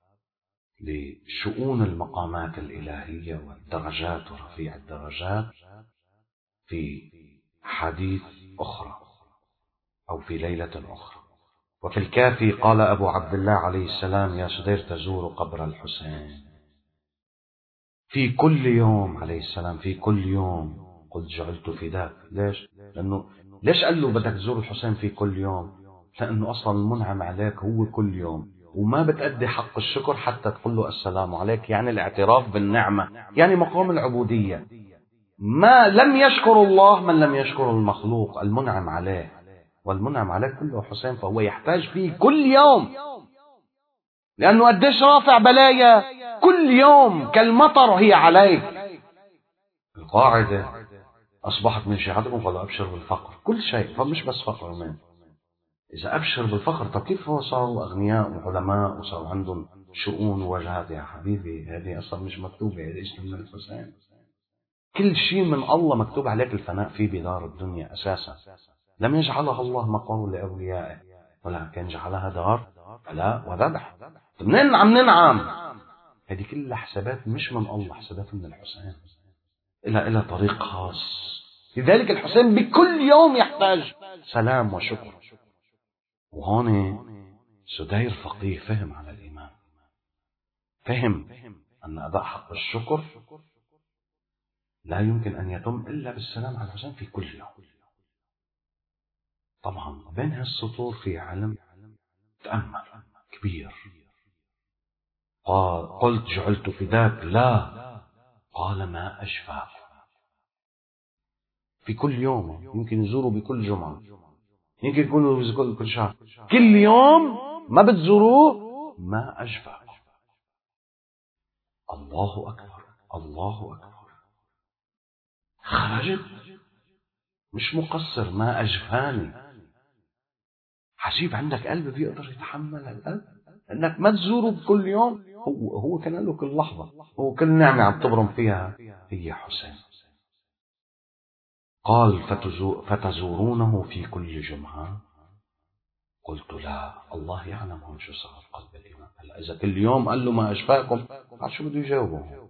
لشؤون المقامات الإلهية والدرجات ورفيع الدرجات في حديث أخرى أو في ليلة أخرى. وفي الكافي قال أبو عبد الله عليه السلام: يا صدير تزور قبر الحسين في كل يوم. عليه السلام في كل يوم قلت جعلت فداك. ليش؟ لأنه ليش قال له بدك تزور الحسين في كل يوم؟ لأنه أصلا المنعم عليك هو كل يوم، وما بتأدي حق الشكر حتى تقول له السلام عليك، يعني الاعتراف بالنعمة، يعني مقام العبودية. ما لم يشكر الله من لم يشكر المخلوق المنعم عليه، والمنعم عليه كله حسين، فهو يحتاج فيه كل يوم، لأنه قديش رافع بلايا كل يوم كالمطر هي عليك. القاعدة أصبحت من شيعتكم قال أبشر بالفقر، كل شيء، فمش بس فقر من. إذا أبشر بالفقر، طب كيف هو صاروا أغنياء وعلماء وصاروا عندهم شؤون ووجهات؟ يا حبيبي هذه أصلا مش مكتوبة، هذه اسم من الحسين. كل شيء من الله مكتوب عليك الفناء فيه بدار الدنيا أساسا. لم يجعلها الله مقر لأوليائه، ولكن جعلها دار بلاء وذبح. منين عم ننعم؟ هذه كلها حسابات مش من الله، حسابات من الحسين. إلى إلى طريق خاص. لذلك الحسين بكل يوم يحتاج سلام وشكر. وهون سدير فقيه فهم على الإمام، فهم أن أداء حق الشكر لا يمكن أن يتم إلا بالسلام على الحسين في كل يوم. طبعا بين هالسطور في علم تأمل كبير. قال قلت جعلت فداك، لا، قال ما أشفاك. في كل يوم، يمكن يزوروا بكل جمعة، يمكن يكونوا بكل كل شهر، كل يوم ما بتزوروه ما أشفاك. الله أكبر، الله أكبر. خرجت مش مقصر، ما أجفاني. حسيب عندك قلب بيقدر يتحمل القلب انك ما تزوره بكل يوم. هو هو كان له كل لحظة، هو كل نعمة عم تبرم فيها هي حسين. قال فتزورونه في كل جمعة؟ قلت لا، الله يعلم هون شو صار قلب الإمام. هلا إذا كل يوم قال له ما أشفاكم، قال شو بده يجاوبه؟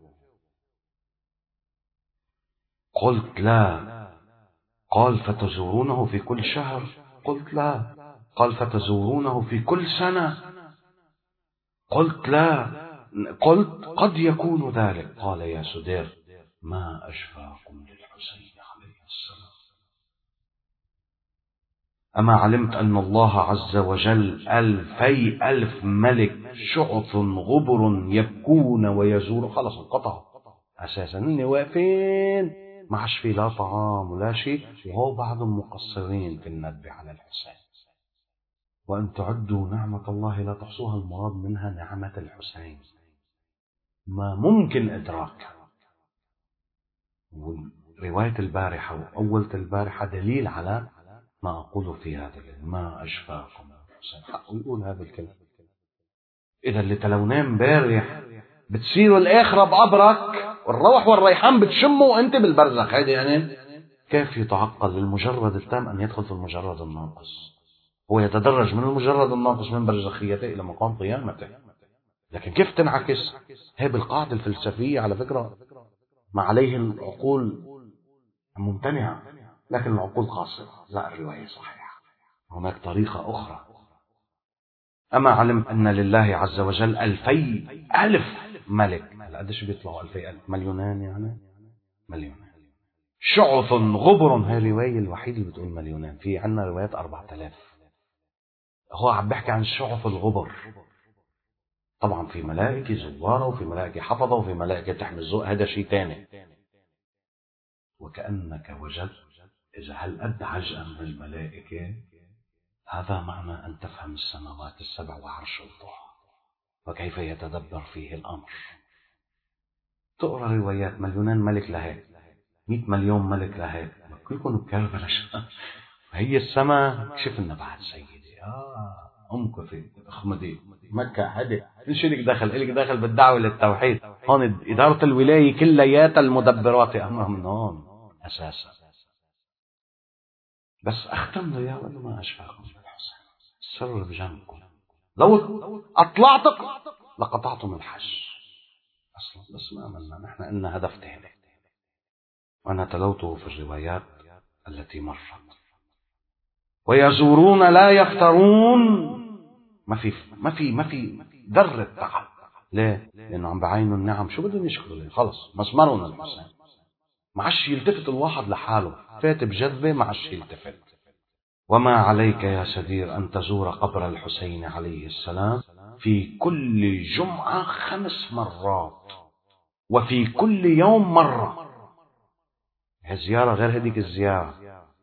قلت لا. قال فتزورونه في كل شهر؟ قلت لا. قال فتزورونه في كل سنة؟ قلت لا. قلت قد يكون ذلك. قال يا سدير ما أشفاكم للحسين عليه السلام. أما علمت أن الله عز وجل ألفي ألف ملك شعث غبر يبكون ويزور. خلص انقطع أساسا، إني واقفين ما عادش في لا طعام ولا شيء، وهو بعضهم مقصرين في الندب على الحسين. و وأن تعدوا نعمة الله لا تحصوها، المراد منها نعمة الحسين ما ممكن إدراكها. ورواية البارحة وأولة البارحة دليل على ما أقوله في هذا الليل. ما أشفاكم الحسين، حقه يقول هذا الكلام. إذا اللي تلونين امبارح بتصيروا الآخرة بقبرك، والروح والريحان بتشموا وأنت بالبرزخ. هيدا يعني كيف يتعقل للمجرد التام أن يدخل في المجرد الناقص؟ هو يتدرج من المجرد الناقص من برزخيته إلى مقام قيامته. لكن كيف تنعكس؟ هي بالقاعدة الفلسفية على فكرة ما عليه العقول ممتنعة، لكن العقول قاصرة. لا، الرواية صحيحة، هناك طريقة أخرى. أما علم أن لله عز وجل ألفي ألف ملك. هل قديش بيطلعوا ألفي ألف؟ مليونان يعني، مليونان. شعث غبر، هي الرواية الوحيدة اللي بتقول مليونان. في عنا روايات أربعة آلاف. هو عم بحكي عن شعث الغبر. طبعا في ملائكة زوارة، وفي ملائكة حفظة، وفي ملائكة تحمل الذوق، هذا شيء تاني. وكأنك وجدت إذا هل أدى عجأا من الملائكة، هذا معنى أن تفهم السماوات السبع وعرش الله وكيف يتدبر فيه الأمر. تقرأ روايات مليونان ملك لهيك، مئة مليون ملك لهيك، كلكم بكربلة. هي السماء كشفنا بعد سيدي. آه أمكثي أخمدي مكة حدي إيش لك دخل؟ إلك دخل بالدعوة للتوحيد. هون إدارة الولاية كليات المدبرات أمرها من هون أساسا. بس أختم له يا ولد ما أشفاكم بالحسين، السر بجنبكم. لو أطلعتك لقطعتم الحج أصلا، بس ما عملنا نحن إلنا هدف تاني. وأنا تلوته في الروايات التي مرت. ويزورون لا يفترون، ما في ما في ما في ذرة تعب. ليه؟ لأنه عم بعينوا النعم. شو بدهم يشكروا ليه؟ خلص مسمرنا الحسين. ما عادش يلتفت الواحد لحاله، فات بجذبه ما عادش يلتفت. وما عليك يا سدير أن تزور قبر الحسين عليه السلام في كل جمعة خمس مرات، وفي كل يوم مرة. هالزيارة غير هديك الزيارة.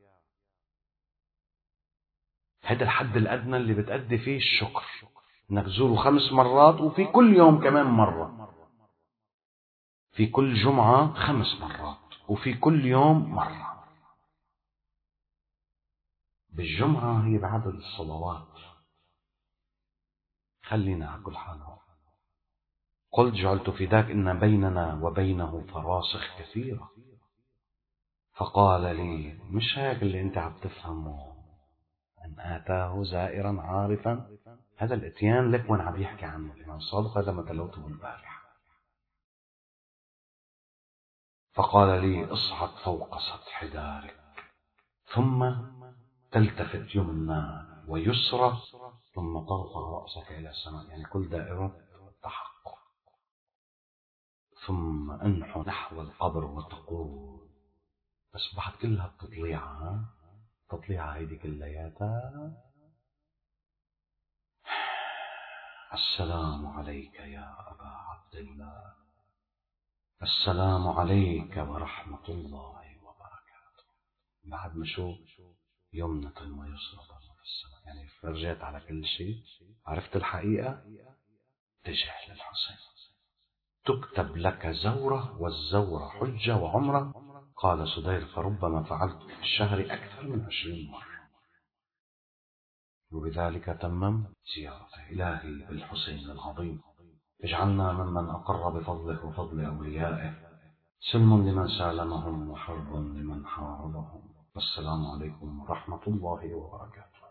هذا الحد الأدنى اللي بتأدي فيه الشكر، انك تزوره خمس مرات، وفي كل يوم كمان مرة، في كل جمعة خمس مرات، وفي كل يوم مرة. بالجمعة هي بعدد الصلوات. خلينا على كل حال. قلت جعلت فداك إن بيننا وبينه فراسخ كثيرة. فقال لي مش هيك اللي انت عم تفهمه، أن آتاه زائرا عارفا. هذا الاتيان لك وين عم يحكي عنه الإمام الصادق، هذا ما تلوته البارحة. فقال لي اصعد فوق سطح دارك، ثم تلتفت يمنى ويسرى، ثم ترفع رأسك إلى السماء، يعني كل دائرة تحقق. ثم انحو نحو القبر وتقول، بس بعد كلها بتطليعها، تطليعها هيدي كلياتها: السلام عليك يا أبا عبد الله، السلام عليك ورحمة الله وبركاته. بعد ما شو يمنة ويسرى في السماء، يعني فرجيت على كل شيء، عرفت الحقيقة، اتجه للحسين. تكتب لك زورة، والزورة حجة وعمرة. قال سدير فربما فعلت في الشهر أكثر من عشرين مرة. وبذلك تمم زيارة إلهي بالحسين العظيم. اجعلنا ممن أقر بفضله وفضل أوليائه، سلم لمن سالمهم وحرب لمن حاربهم. والسلام عليكم ورحمة الله وبركاته.